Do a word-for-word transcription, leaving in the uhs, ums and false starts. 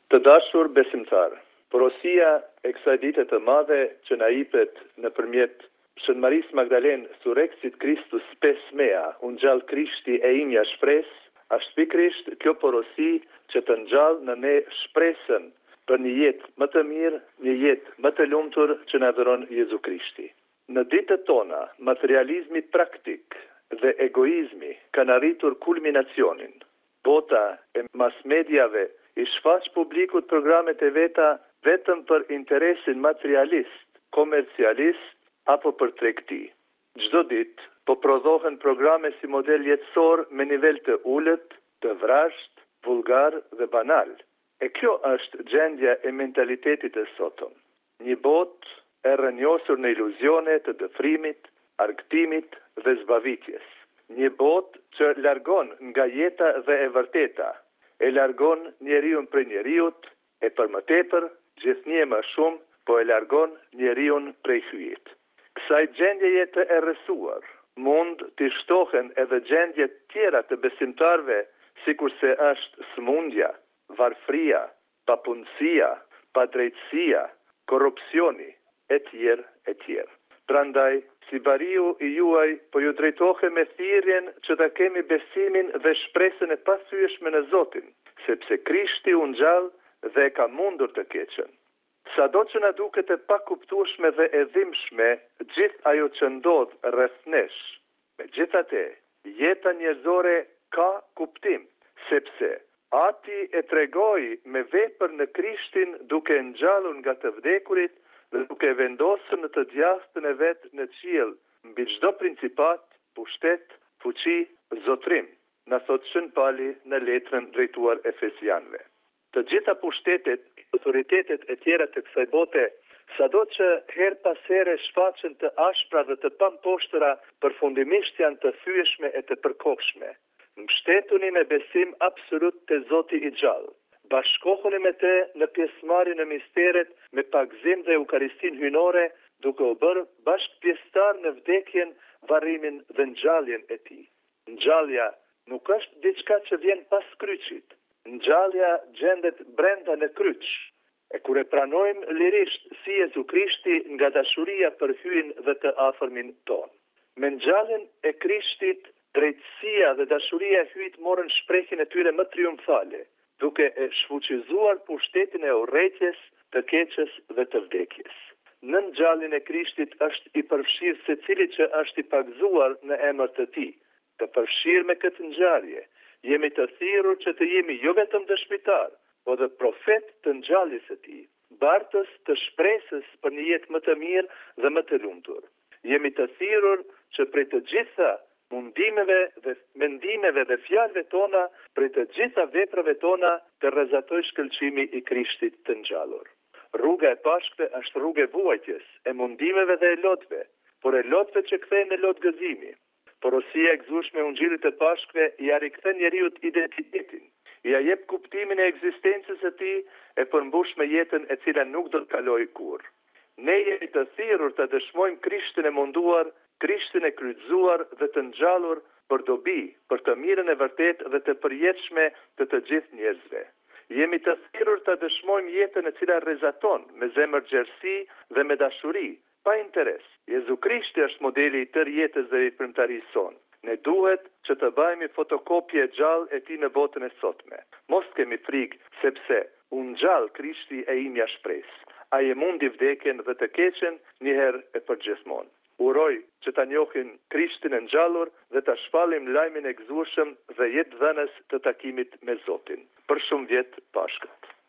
Të dashur besimtar, porosia e kësaj dite të madhe që na jepet nëpërmjet Shën Marisë Magdalen Surreksit Kristus spes mea, unë gjallë Krishti e imja shpres, është pikrisht kjo porosi që të ngjall në ne shpresën për një jetë më të mirë, një jetë më të lumtur që na dhuron Jezu Krishti. Në ditët tona, materializmi praktik dhe egoizmi kanë arritur kulminacionin. Bota e mas mediave i shfaq publikut programet e veta vetëm për interesin materialist, komercialist apo për tregti. Çdo ditë po prodhohen programe si model jetësor me nivel të ulët, të vrasht, vulgar dhe banal. E kjo është gjendja e mentalitetit e sotëm. Një botë e rrënjosur në iluzione të dëfrimit, argëtimit dhe zbavitjes. Një botë që largon nga jeta dhe e vërteta, e largon njeriun prej njeriut, e për më tepër, gjithnjë më shumë, po e largon njeriun prej hyjit. Kësaj gjendjeje të errësuar, mund të shtohen edhe gjendje tjera të besimtarve, sikurse është smundja, varfria, papunësia, padrejtësia, korrupsioni, e tjerë, e tjerë. Prandaj, si bariu i juaj, po ju drejtohem me thirrjen që ta kemi besimin dhe shpresën e pathyeshme në Zotin, sepse Krishti u ngjall dhe ka mundur të keqen. Sado që na duket e pakuptueshme dhe e dhimbshme gjithë ajo që ndodh rreth nesh, megjithatë, jeta njerëzore ka kuptim, sepse ati e tregoi me vepër në Krishtin duke ngjallur nga të vdekurit dhe duke vendosur në të djastën e vet në qiell mbi çdo principat, pushtet, fuqi, zotrim, na thot Shën Pali në letrën drejtuar Efesianëve. Të gjitha pushtetet, autoritetet e tjera të kësaj bote, sado që her pas here shfaqen të ashpra dhe të pamposhtëra, përfundimisht janë të thyeshme e të përkohshme. Mbështetuni me besim absolut te Zoti i gjallë. Bashkohuni me te në pjesëmarrje në misteret me pagzim dhe eukaristin hynore, duke u bërë bashkë pjesëtar në vdekjen, varrimin dhe ngjalljen e tij. Ngjallja nuk është diçka që vjen pas kryqit. Ngjallja gjendet brenda në kryq. E kur e pranojmë lirisht si Jezu Krishti nga dashuria për hyn dhe të afërmin ton. Me ngjalljen e Krishtit, drejtësia dhe dashuria e hyjit morën shprehjen e tyre më triumfale, duke e shfuqizuar pushtetin e urrëties, të keqes dhe të vdekjes. Në ngjalljen e Krishtit është i përfshirë secili që është i pagzuar në emër të tij. Të përfshirë me këtë ngjarje, jemi të thirrur që të jemi jo vetëm dëshmitar, por dhe profet të ngjalljes së tij, bartës të shpresës për një jetë më të mirë dhe më të lumtur. Jemi të thirrur që prej të gjitha mundimeve dhe mendimeve dhe fjalëve tona, prej të gjitha veprave tona, të rrezatoj shkëlqimi i Krishtit të ngjallur. Rruga e pashkve është rrugë e vuajtjes, e mundimeve dhe e lotëve, por e lotëve që kthehen në lot gëzimi. Porosia e gëzueshme e Ungjillit të Pashkve i rikthen njeriu identitetin, i jep kuptimin e ekzistencës së tij e përmbush me jetën e cila nuk do të kalojë kurrë. Ne jemi të thirrur të dëshmojmë Krishtin e munduar, Krishtin e kryqëzuar dhe të ngjallur për dobi, për të mirën e vërtet dhe të përjetshme të të gjithë njerëzve. Jemi të thirrur të dëshmojmë jetën e cila rrezaton me zemër gjerësi dhe me dashuri, pa interes. Jezu Krishti është modeli i tërë jetës dhe i premtarisë son. Ne duhet që të bëhemi fotokopje gjallë e tij në botën e sotme. Mos kemi frikë, sepse u ngjall Krishti e imja shpresë. Ai e mundi vdekjen dhe të keqen një herë e përgjithmonë. Uroj që ta njohin Krishtin e ngjallur dhe ta shpallim lajmin e gëzueshëm dhe jetë dhënës të takimit me Zotin. Për shumë vjet Pashkët.